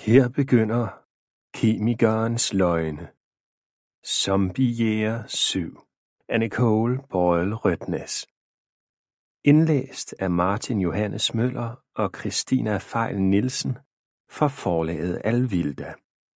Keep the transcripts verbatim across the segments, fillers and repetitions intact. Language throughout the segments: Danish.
Her begynder Kemikerens løgne. Zombiejæger syv af Nicole Boyle Rødtnes. Indlæst af Martin Johannes Møller og Christina Fejl Nielsen for forlaget Alvilda.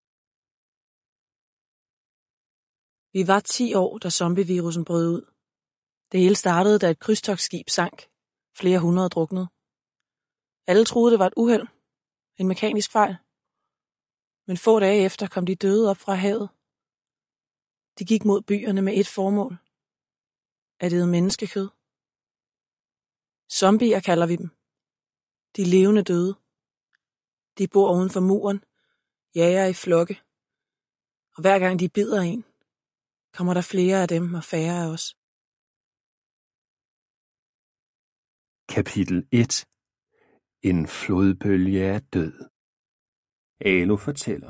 Vi var ti år, da zombievirusen brød ud. Det hele startede, da et krydstogtskib sank. Flere hundrede druknede. Alle troede, det var et uheld. En mekanisk fejl. Men få dage efter kom de døde op fra havet. De gik mod byerne med et formål. At æde menneskekød. Zombier kalder vi dem. De levende døde. De bor uden for muren, jager i flokke. Og hver gang de bider en, kommer der flere af dem og færre af os. Kapitel et. En flodbølge af død. Alo fortæller.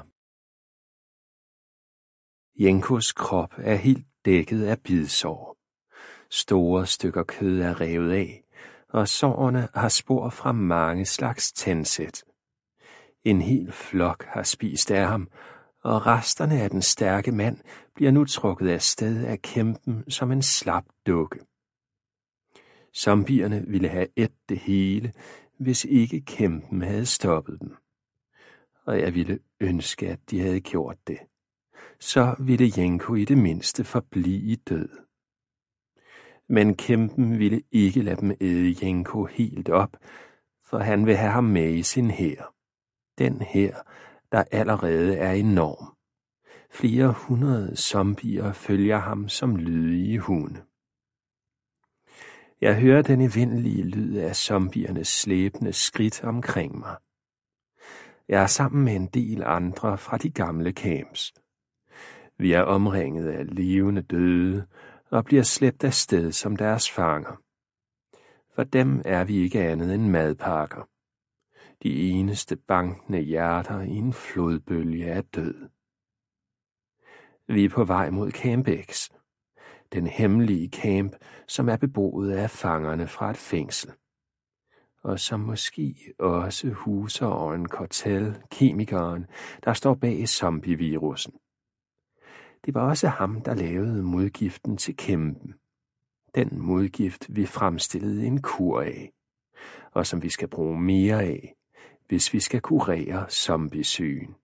Jenkos krop er helt dækket af bidsår. Store stykker kød er revet af, og sårene har spor fra mange slags tændsæt. En hel flok har spist af ham, og resterne af den stærke mand bliver nu trukket af sted af kæmpen som en slap dukke. Zombierne ville have ædt det hele, hvis ikke kæmpen havde stoppet dem. Og jeg ville ønske, at de havde gjort det. Så ville Jenko i det mindste forblive død. Men kæmpen ville ikke lade dem æde Jenko helt op, for han vil have ham med i sin hær. Den hær, der allerede er enorm. Flere hundrede zombier følger ham som lydige hunde. Jeg hører den evindelige lyd af zombiernes slæbende skridt omkring mig. Jeg er sammen med en del andre fra de gamle camps. Vi er omringet af levende døde og bliver slæbt af sted som deres fanger. For dem er vi ikke andet end madpakker. De eneste bankende hjerter i en flodbølge af død. Vi er på vej mod Camp X, den hemmelige camp, som er beboet af fangerne fra et fængsel, og som måske også huser Oren Cortell, kemikeren, der står bag zombievirusen. Det var også ham, der lavede modgiften til kæmpen. Den modgift, vi fremstillede en kur af, og som vi skal bruge mere af, hvis vi skal kurere zombiesygen.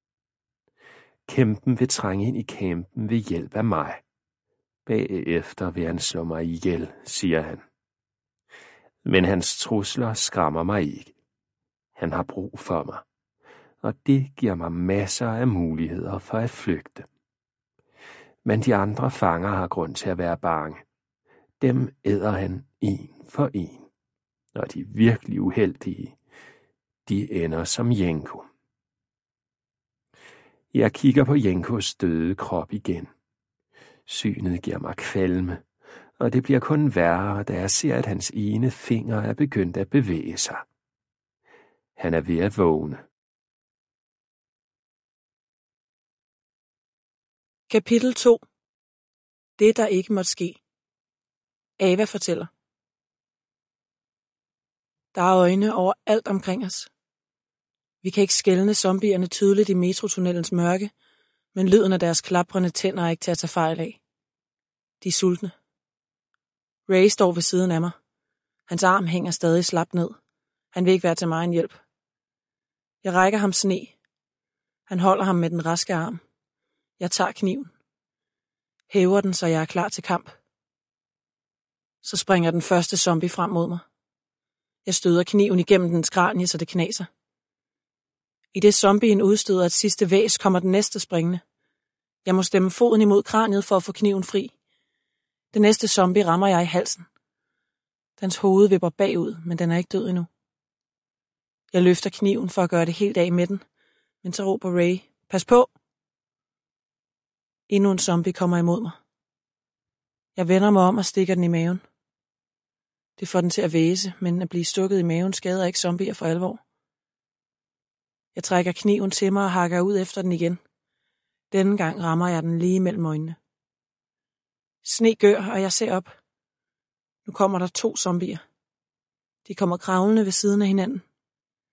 Kæmpen vil trænge ind i campen ved hjælp af mig. Bagefter vil han slå mig ihjel, siger han. Men hans trusler skræmmer mig ikke. Han har brug for mig, og det giver mig masser af muligheder for at flygte. Men de andre fanger har grund til at være bange. Dem æder han en for en. Og de virkelig uheldige, de ender som Jenko. Jeg kigger på Jenkos døde krop igen. Synet giver mig kvalme, og det bliver kun værre, da jeg ser, at hans ene finger er begyndt at bevæge sig. Han er ved at vågne. Kapitel to. Det, der ikke måtte ske. Ava fortæller. Der er øjne over alt omkring os. Vi kan ikke skelne zombierne tydeligt i metrotunnelens mørke, men lyden af deres klaprende tænder er ikke til at tage fejl af. De er sultne. Ray står ved siden af mig. Hans arm hænger stadig slapt ned. Han vil ikke være til mig en hjælp. Jeg rækker ham sne. Han holder ham med den raske arm. Jeg tager kniven. Hæver den, så jeg er klar til kamp. Så springer den første zombie frem mod mig. Jeg støder kniven igennem dens kranie, så det knaser. I det zombien udstøder et sidste væs, kommer den næste springende. Jeg må stemme foden imod kraniet for at få kniven fri. Den næste zombie rammer jeg i halsen. Dens hoved vipper bagud, men den er ikke død endnu. Jeg løfter kniven for at gøre det helt af med den, men så råber Ray, pas på! Endnu en zombie kommer imod mig. Jeg vender mig om og stikker den i maven. Det får den til at væse, men at blive stukket i maven skader ikke zombier for alvor. Jeg trækker kniven til mig og hakker ud efter den igen. Denne gang rammer jeg den lige mellem øjnene. Sne gør, og jeg ser op. Nu kommer der to zombier. De kommer kravlende ved siden af hinanden.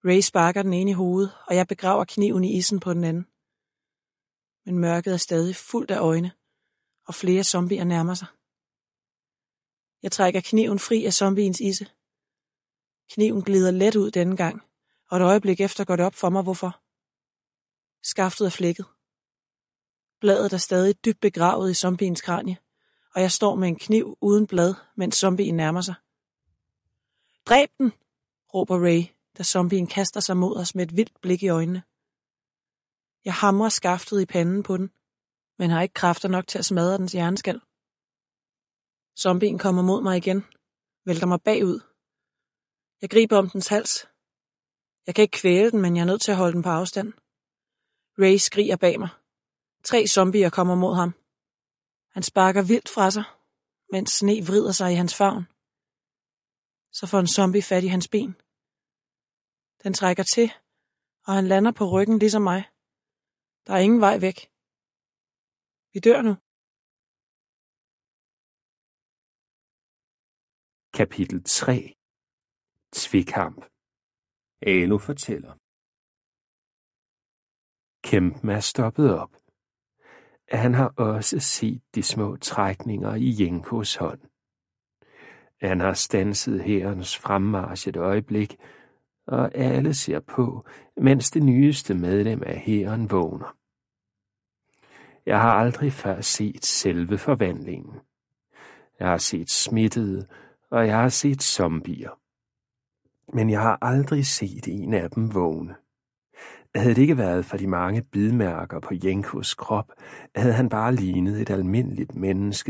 Ray sparker den ene i hovedet, og jeg begraver kniven i issen på den anden. Men mørket er stadig fuldt af øjne, og flere zombier nærmer sig. Jeg trækker kniven fri af zombiens isse. Kniven glider let ud denne gang, og et øjeblik efter går det op for mig, hvorfor. Skaftet er flækket. Bladet er stadig dybt begravet i zombiens kranie, og jeg står med en kniv uden blad, mens zombien nærmer sig. Dræb den, råber Ray, da zombien kaster sig mod os med et vildt blik i øjnene. Jeg hamrer skaftet i panden på den, men har ikke kræfter nok til at smadre dens hjerneskal. Zombien kommer mod mig igen, vælter mig bagud. Jeg griber om dens hals. Jeg kan ikke kvæle den, men jeg er nødt til at holde den på afstand. Ray skriger bag mig. Tre zombier kommer mod ham. Han sparker vildt fra sig, mens sne vrider sig i hans favn. Så får en zombie fat i hans ben. Den trækker til, og han lander på ryggen ligesom mig. Der er ingen vej væk. Vi dør nu. Kapitel tre. Tvekamp. Alo fortæller. Kæmpen er stoppet op. Han har også set de små trækninger i Jenkos hånd. Han har standset hærens fremmarch et øjeblik, og alle ser på, mens det nyeste medlem af hæren vågner. Jeg har aldrig før set selve forvandlingen. Jeg har set smittede, og jeg har set zombier. Men jeg har aldrig set en af dem vågne. Havde det ikke været for de mange bidmærker på Jenkos krop, havde han bare lignet et almindeligt menneske,